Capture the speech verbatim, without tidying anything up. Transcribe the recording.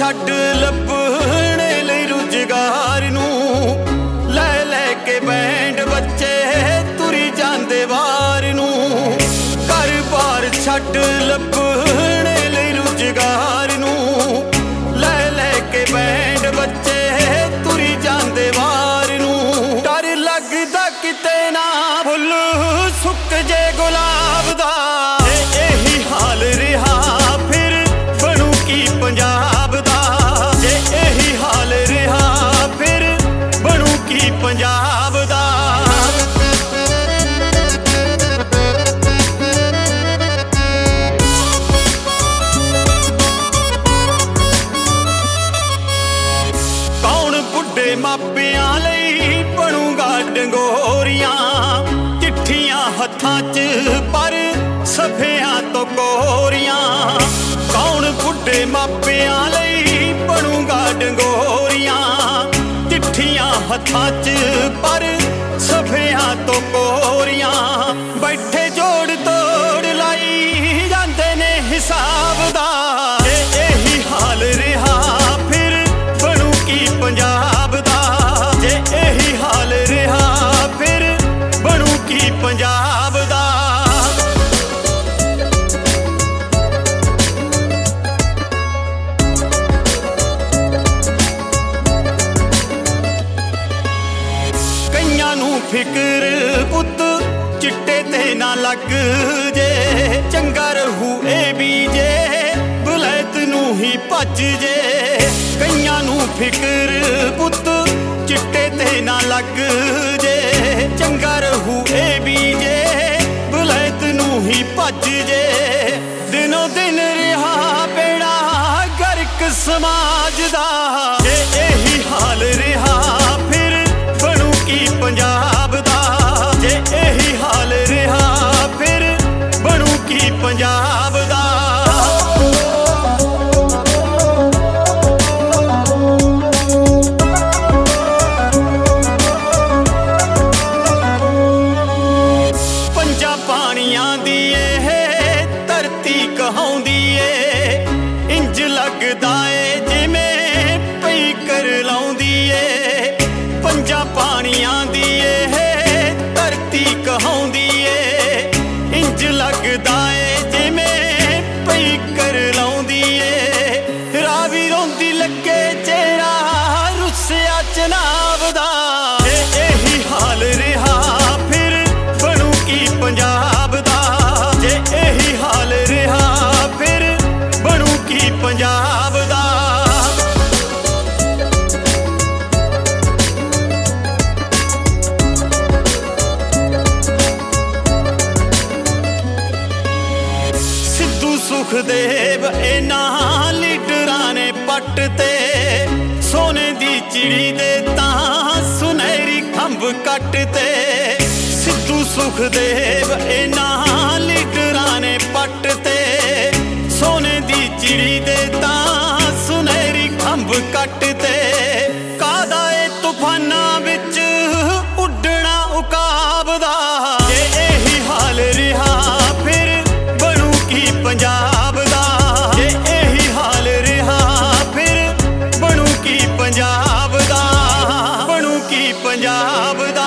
ਛੱਡ ਲੱਭਣੇ ਲਈ ਰੁਜ਼ਗਾਰ ਨੂੰ ਲੈ ਲੈ ਕੇ ਬੈਂਡ ਬੱਚੇ ਤੁਰੀ ਜਾਂਦੇ ਵਾਰ ਨੂੰ। ਘਰ-ਬਾਰ ਛੱਡ ਲੱਭਣੇ ਲਈ ਰੁਜ਼ਗਾਰ ਨੂੰ ਲੈ ਲੈ ਕੇ ਬੈਂਡ ਬੱਚੇ ਤੁਰੀ ਜਾਂਦੇ ਵਾਰ ਨੂੰ। ਡਰ ਲੱਗਦਾ ਕਿਤੇ ਨਾ ਫੁੱਲ ਸੁੱਕ ਜੇ ਗੁਲਾਬ ਦਾ। ਜੇ ਇਹੀ ਹਾਲ ਰਿਹਾ ਫਿਰ ਬਣੂ ਕੀ ਪੰਜਾਬ ਦਾ। ਜੇ ਇਹੀ ਹਾਲ ਰਿਹਾ ਫਿਰ ਬਣੂ ਕੀ ਪੰਜਾਬ ਦਾ। ਕੌਣ ਬੁੱਢੇ ਮਾਪਿਆਂ ਲਈ ਬਣੂਗਾ ਡੰਗੋਰੀਆਂ, ਚਿੱਠੀਆਂ ਹੱਥਾਂ 'ਚ ਪਰ ਸਫਿਆਂ ਤੋਂ ਕੋਰੀਆਂ। ਕੌਣ ਬੁੱਢੇ ਮਾਪਿਆਂ ਲਈ ਬਣੂਗਾ ਡੰਗੋਰੀਆਂ, ਚਿੱਠੀਆਂ ਹੱਥਾਂ 'ਚ ਪਰ ਸਫਿਆਂ ਤੋਂ ਕੋਰੀਆਂ। ਬੈਠੇ ਜੋੜ ਤੋੜ ਲਾਈ ਜਾਂਦੇ ਨੇ ਹਿਸਾਬ ਦਾ। ਜੇ ਇਹੀ ਹਾਲ ਰਿਹਾ ਫਿਰ ਬਣੂ ਕੀ ਪੰਜਾਬ ਦਾ। ਜੇ ਇਹੀ ਹਾਲ ਰਿਹਾ ਫਿਰ ਬਣੂ ਕੀ ਪੰਜਾਬ ਦਾ। ਕਈਆਂ ਨੂੰ ਫਿਕਰ ਪੁੱਤ ਚਿੱਟੇ ਤੇ ਨਾ ਲੱਗ ਜੇ, ਚੰਗਾ ਰਹੂ ਇਹ ਵੀ ਜੇ ਬੁਲੈਤ ਨੂੰ ਹੀ ਭੱਜ ਜੇ। ਕਈਆਂ ਨੂੰ ਫਿਕਰ ਪੁੱਤ ਚਿੱਟੇ ਤੇ ਨਾ ਲੱਗ ਜੇ, ਚੰਗਾ ਰਹੂ ਇਹ ਵੀ ਜੇ ਬੁਲੈਤ ਨੂੰ ਹੀ ਭੱਜ ਜੇ। ਦਿਨੋਂ ਦਿਨ ਰਿਹਾ ਬੇੜਾ ਗਰਕ ਸਮਾਜ ਦਾ। ਜੇ ਇਹੀ ਹਾਲ ਰਿਹਾ ਫਿਰ ਬਣੂ ਕੀ ਪੰਜਾਬ ਦਾ। ਜੇ ਇਹੀ ਹਾਲ ਰਿਹਾ ਫਿਰ ਬਣੂ ਕੀ ਪੰਜਾਬ ਦਾ। ਪੰਜਾਂ ਪਾਣੀਆਂ ਦੀ ਇਹ ਧਰਤੀ ਕਹਾਉਂਦੀ ਏ, ਇੰਜ ਲੱਗਦਾ ਏ ਜਿਵੇਂ ਪਈ ਕਰ ਲਾਉਂਦੀ ਏ। ਪੰਜਾਂ ਪਾਣੀਆਂ ਦੀ ਇਹ ਧਰਤੀ ਕਹਾਉਂਦੀ ਏ, ਇੰਜ ਲੱਗਦਾ ਏ ਜਿਵੇਂ ਪਈ ਕਰ ਲਾਉਂਦੀ ਏ। ਰਾਵੀ ਰੋਂਦੀ ਲੱਗੇ ਚਿਹਰਾ ਰੁੱਸਿਆ ਚਨਾਬ ਦਾ। ਜੇ ਇਹੀ ਹਾਲ ਰਿਹਾ ਫਿਰ ਬਣੂ ਕੀ ਪੰਜਾਬ ਦਾ। ਜੇ ਇਹੀ ਹਾਲ ਰਿਹਾ ਫਿਰ ਬਣੂ ਕੀ ਪੰਜਾਬ ਦਾ। ਸੁਖਦੇਵ ਇਹਨਾਂ ਲੀਡਰਾਂ ਨੇ ਪੱਟ ਤੇ ਸੋਨੇ ਦੀ ਚਿੜੀ ਦੇ ਤਾਂ ਸੁਨਹਿਰੀ ਖੰਭ ਕੱਟ ਤੇ। ਸਿੱਧੂ ਸੁਖਦੇਵ ਇਹਨਾਂ ਲੀਡਰਾਂ ਨੇ ਪੱਟ ਤੇ ਸੋਨੇ ਦੀ ਚਿੜੀ ਦੇ ਤਾਂ ਸੁਨਹਿਰੀ ਖੰਭ ਕੱਟ ਤੇ। ਕਾਹਦਾ ਏ ਤੂਫਾਨਾਂ ਵਿੱਚ ਉੱਡਣਾ ਉਕਾਬ ਦਾ। ਜੇ ਇਹੀ ਹਾਲ ਰਿਹਾ ਫਿਰ ਬਣੂ ਕੀ ਪੰਜਾਬ ਦਾ। ਜੇ ਇਹੀ ਹਾਲ ਰਿਹਾ ਫਿਰ ਬਣੂ ਕੀ ਪੰਜਾਬ ਦਾ। ਬਣੂ ਕੀ ਪੰਜਾਬ ਦਾ।